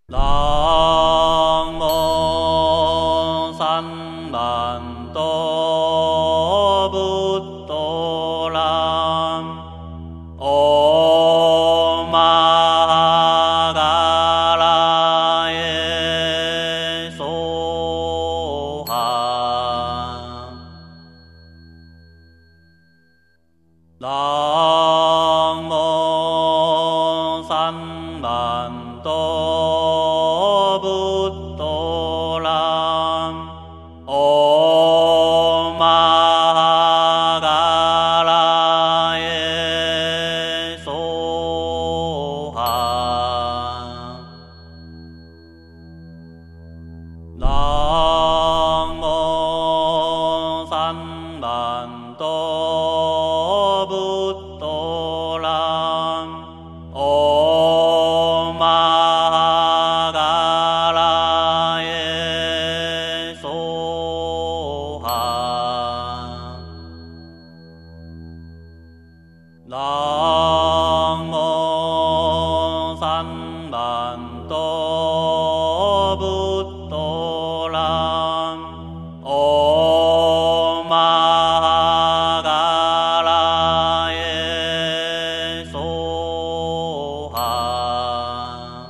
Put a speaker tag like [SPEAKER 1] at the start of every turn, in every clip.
[SPEAKER 1] 南無三番兎仏陀羅オーマガラエソハ南無三番兎仏陀羅オーマガラエソハ南無三番兎仏陀羅オーマガラエソハ南無三番兎仏陀羅オーマガラエソハ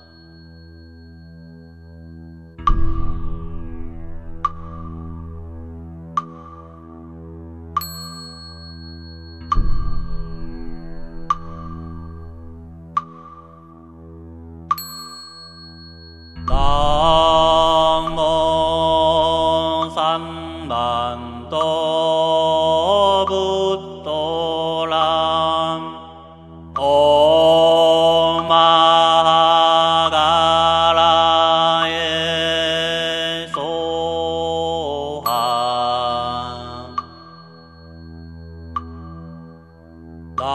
[SPEAKER 1] 南無三番兎仏陀羅オーマガラエソハ南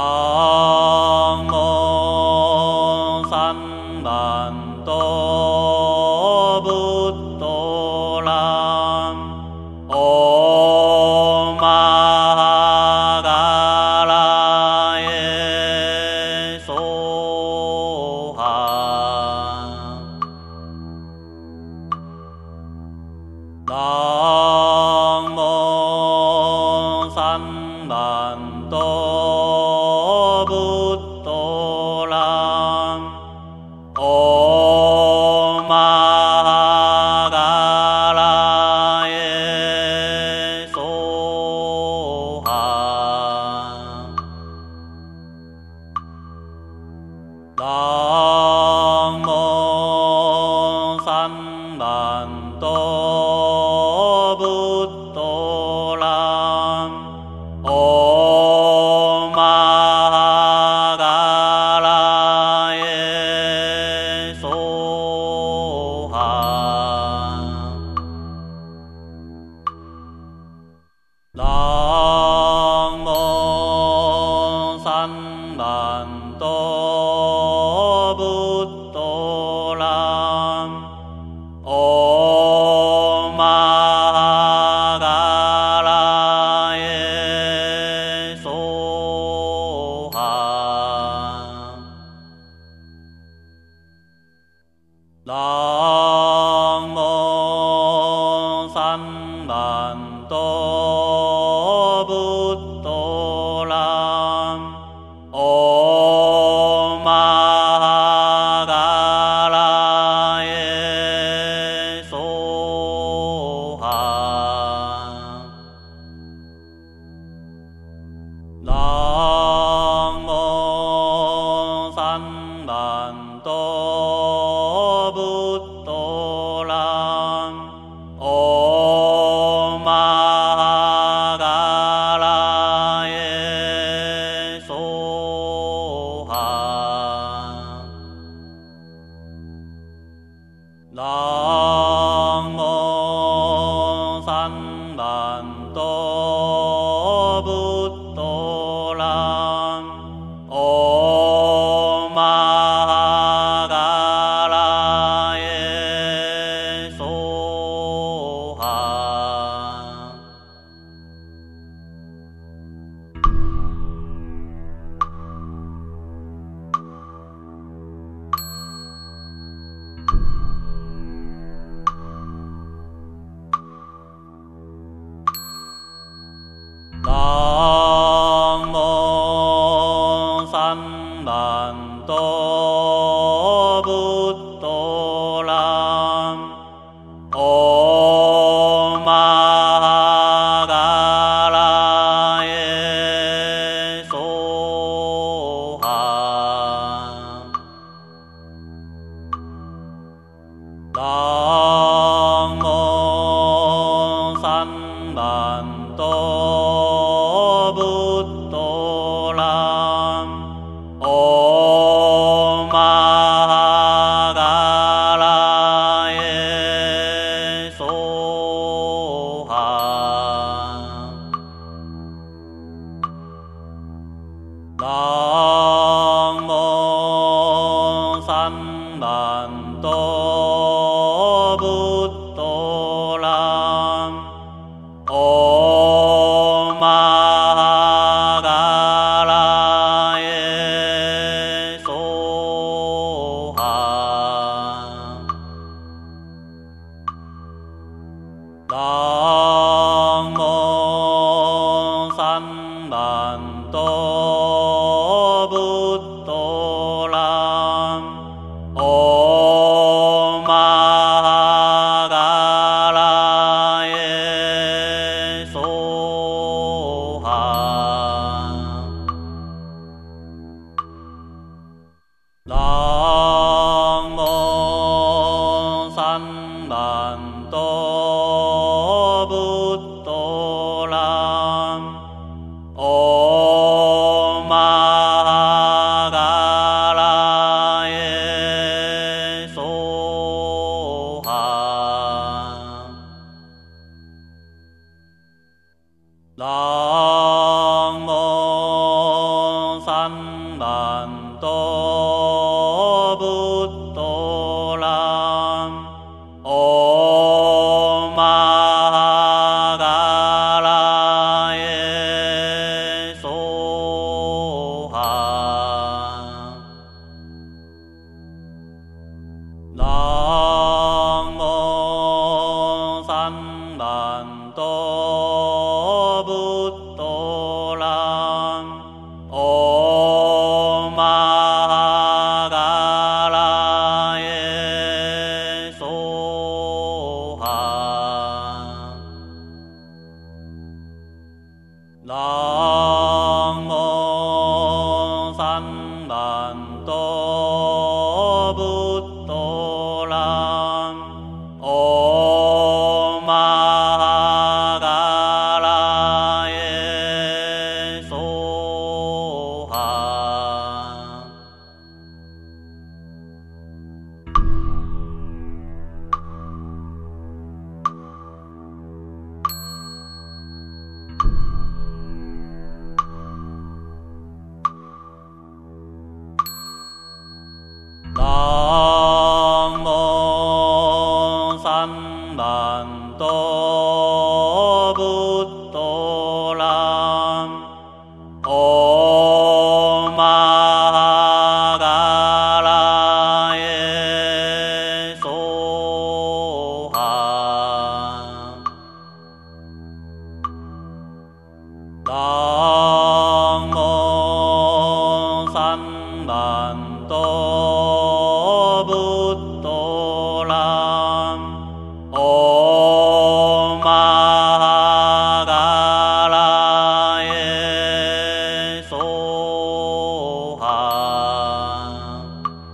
[SPEAKER 1] 無三番兎仏陀羅オーマガラエソハ南無三番兎仏陀羅オーマガラエソハ南無三番兎仏陀羅オーマガラエソハ南無三番兎仏陀羅オーマガラエソハ南無三番兎仏陀羅オーマガラエソハ南無三番兎仏陀羅オーマガラエソハ南無三番兎仏陀羅オーマガラエソハ南南無三番兎仏陀羅オーマガラエソハ南無三番兎仏陀羅オーマガラエソハ南無三番兎仏陀羅オーマガラエソハ南無三番兎仏陀羅オーマガラエソハ南無三番兎仏陀羅オーマガラエソハ南無三番兎仏陀羅オーマガラエソハ南無三番兎仏陀羅オーマガラエソハ南無三番兎仏陀羅オーマガラエソハ南無三番兎仏陀羅オーマガラエソハ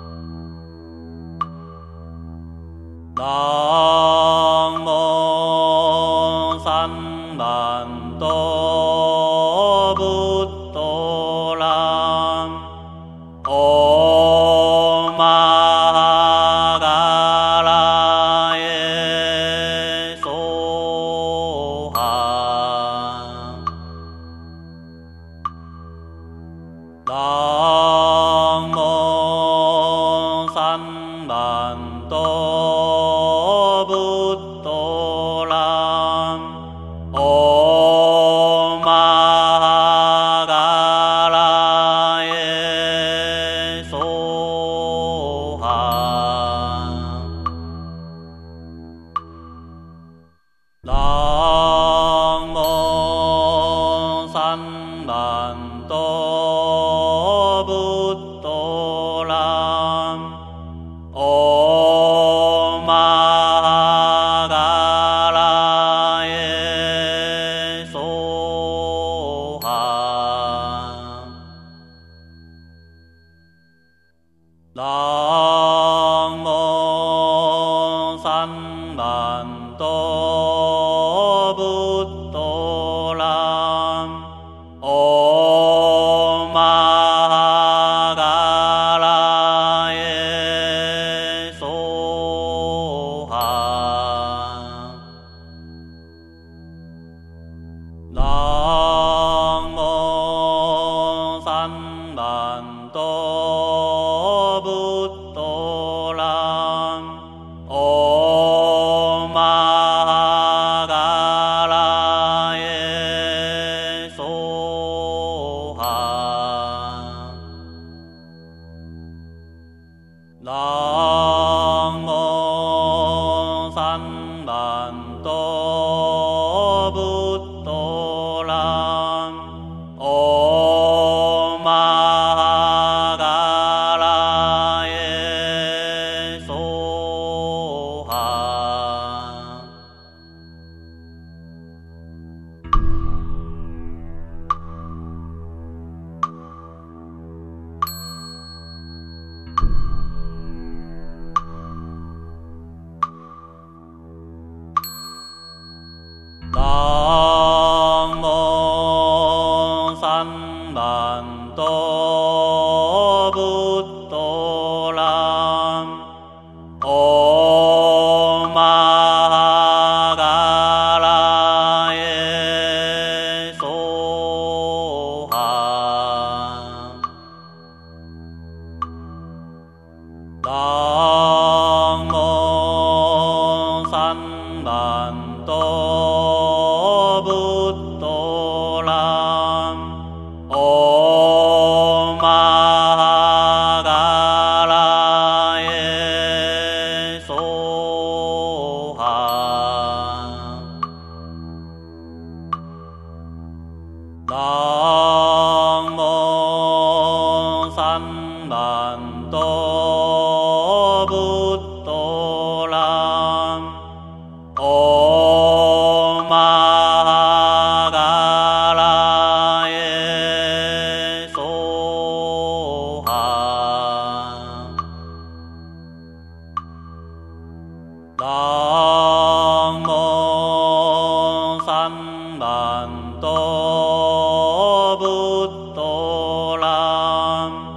[SPEAKER 1] 南無三番兎仏陀羅オーマガラエソハ南無三番兎仏陀羅オーマガラエソハ南無三番兎仏陀羅オーマガラエソハ南無南無三番と仏陀蘭オマガラエソハ南無三番と仏陀蘭オマガラエソハ南無三番と仏陀蘭オマガラエソハ南無三番と仏陀蘭オマガラエソハ南無三番と仏陀蘭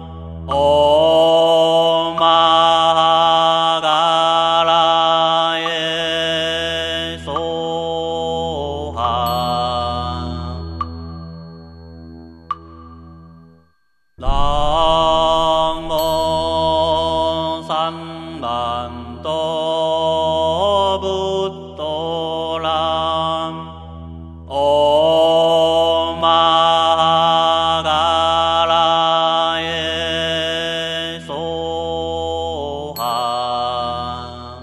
[SPEAKER 1] オマガラエソハ南無三番と仏陀蘭オマガラエソハ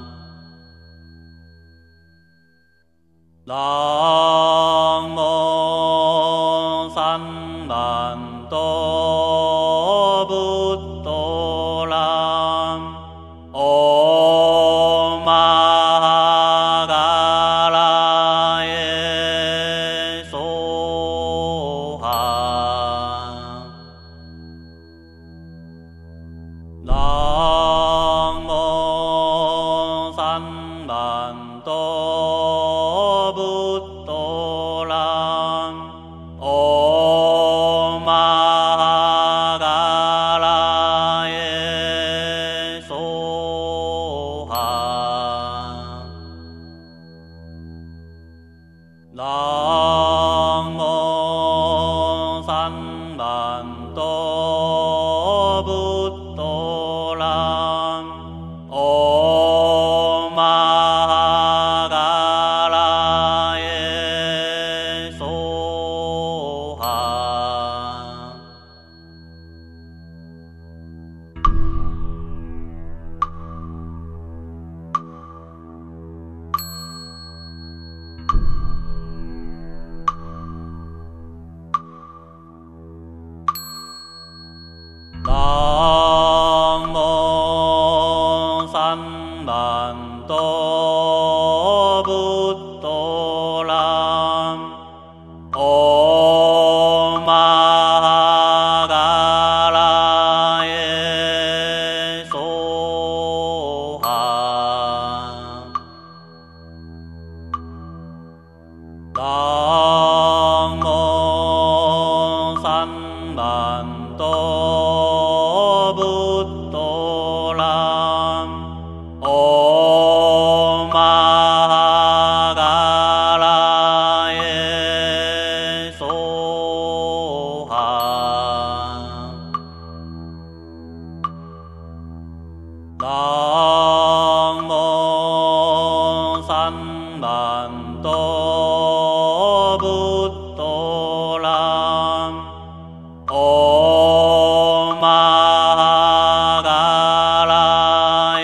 [SPEAKER 1] 南無三番と仏陀蘭オマガラエソハ南無三番と仏陀蘭オマガラエソハ南無三番と仏陀蘭オマガラエソハ南無三番と仏陀蘭オマガラエソハ南無三番と仏陀蘭オマガラエソハ南無三番と仏陀蘭オマガラ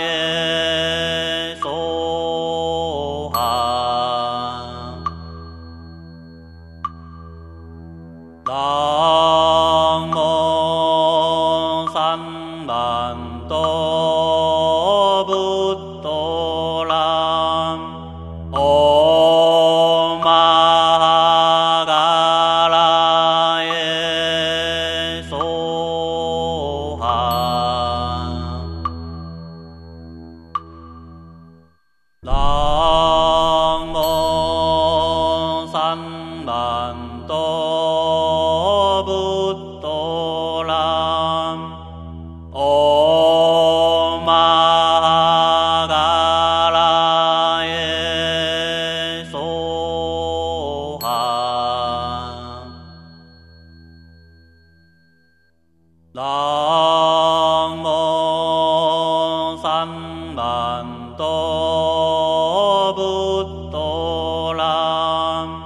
[SPEAKER 1] ブットランオーマガラエソハ南無三番とブットランオーマガラエソハ南無三番とブットラン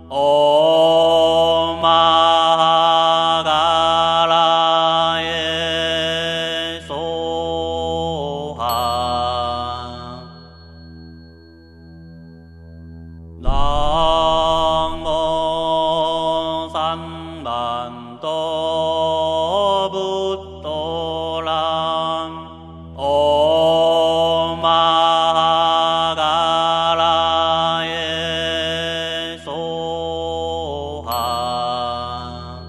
[SPEAKER 1] オーマガラエソハ南無三番とブットランオーマガラエソハ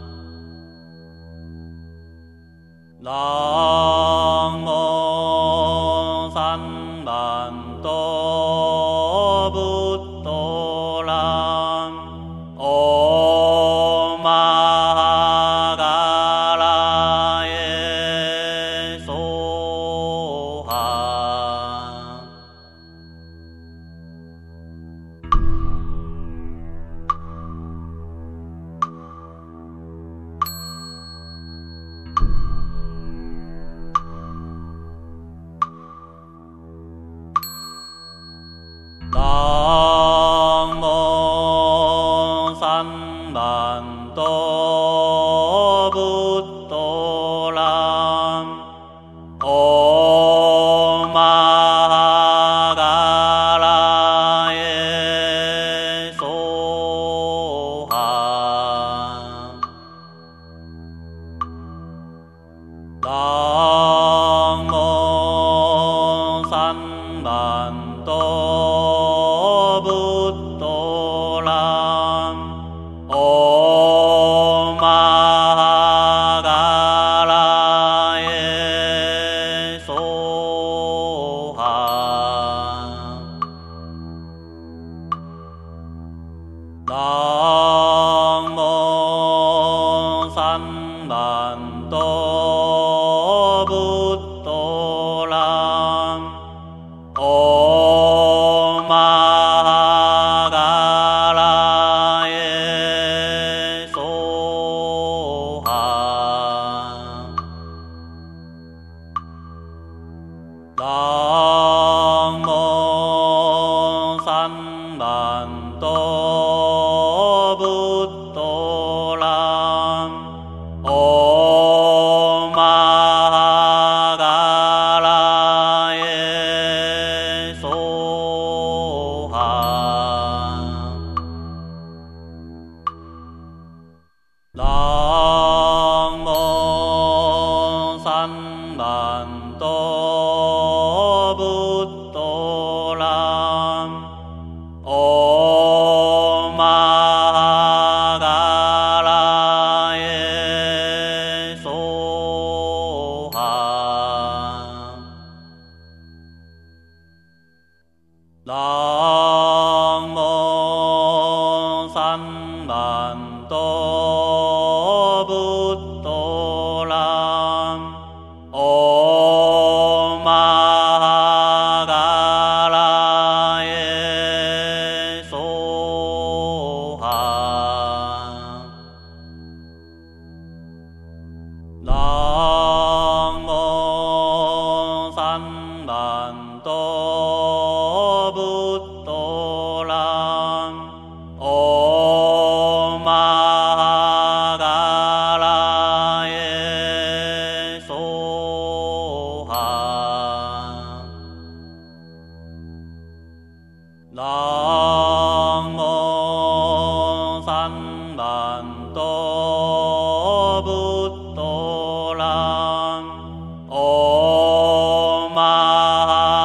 [SPEAKER 1] 南無三番とブットランオーマガラエソハ南無三番とブットランオーマガラエソハ南無三番とブットランオーマガラエソハ南無三番とブットランオーマガラエソハ南無三番とブットランオーマガラエソハ南無三番とブットランオーマガラエソハ南無三番とブットランオーマガラエソハ南無三番とブットランオーマガラエソハ南無三番とブットランオーマ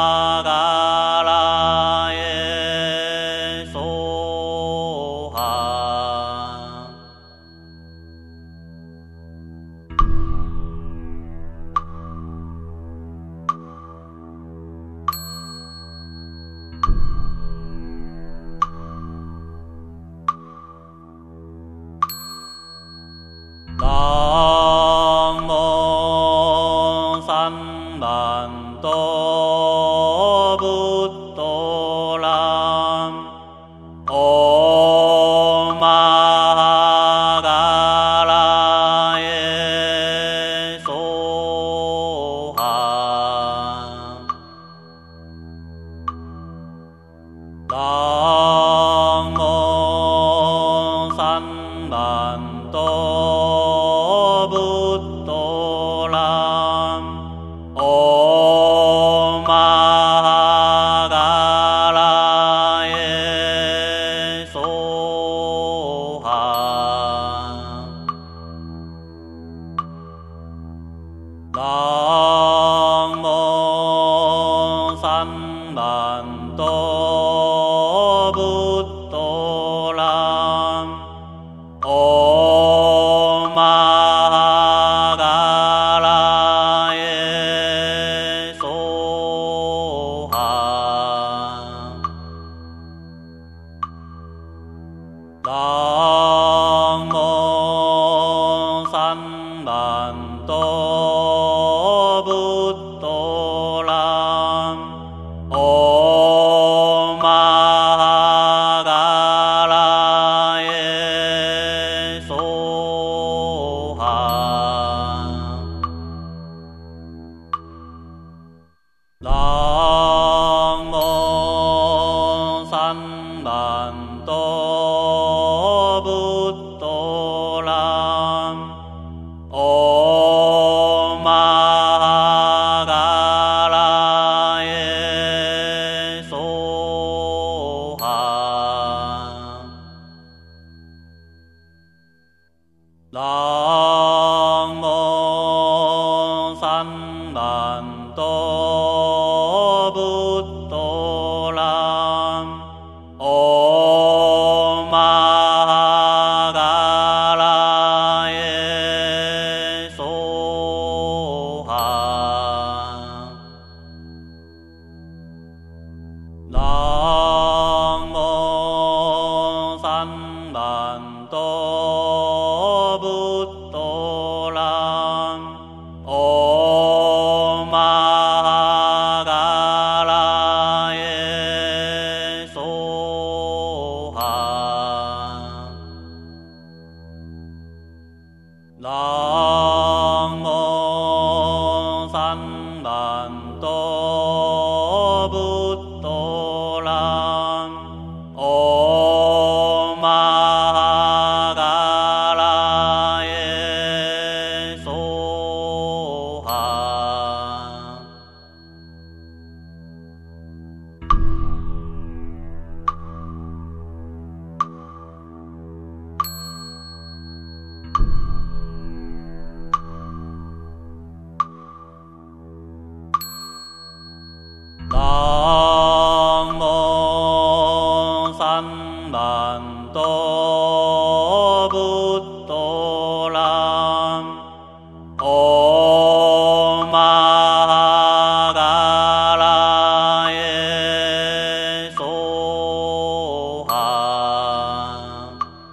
[SPEAKER 1] 南無三番と仏と蘭オマガラエソハ南無三番と仏と蘭オマガラエソハ南無三番と仏と蘭オマガラエソハ南無三番と仏と蘭オマガラエソハ南無三番と仏と蘭オマガラエソハ南無三番と仏と蘭オマガラエソハ南無三番と仏と蘭オマガラエソハ南無三番と仏と蘭オマガラエソハ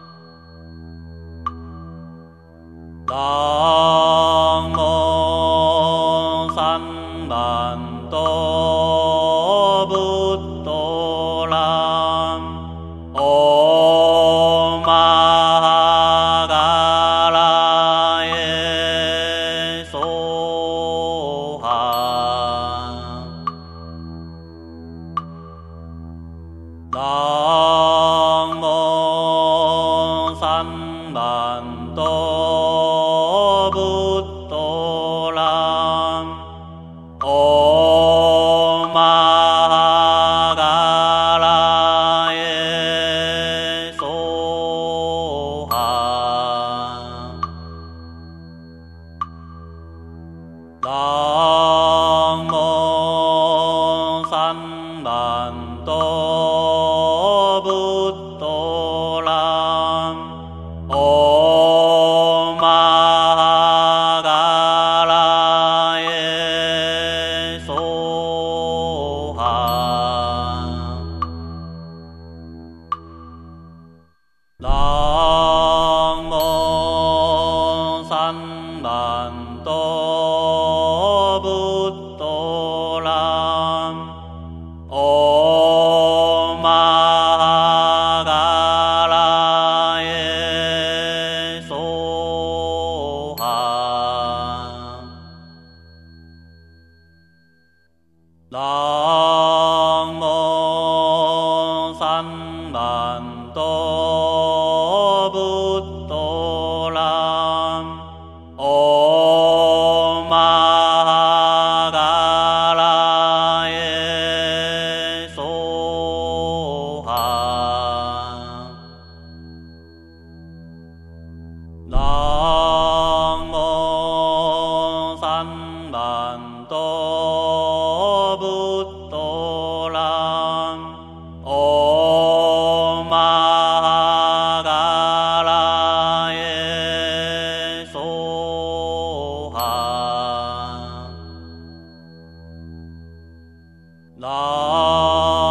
[SPEAKER 1] 南無三番と仏と蘭オマガラエソハ南無三番と仏と蘭オマガラエソハ南無三番と仏と蘭オマガラエソハ南無三番と仏と蘭オマガラエソハ南無 La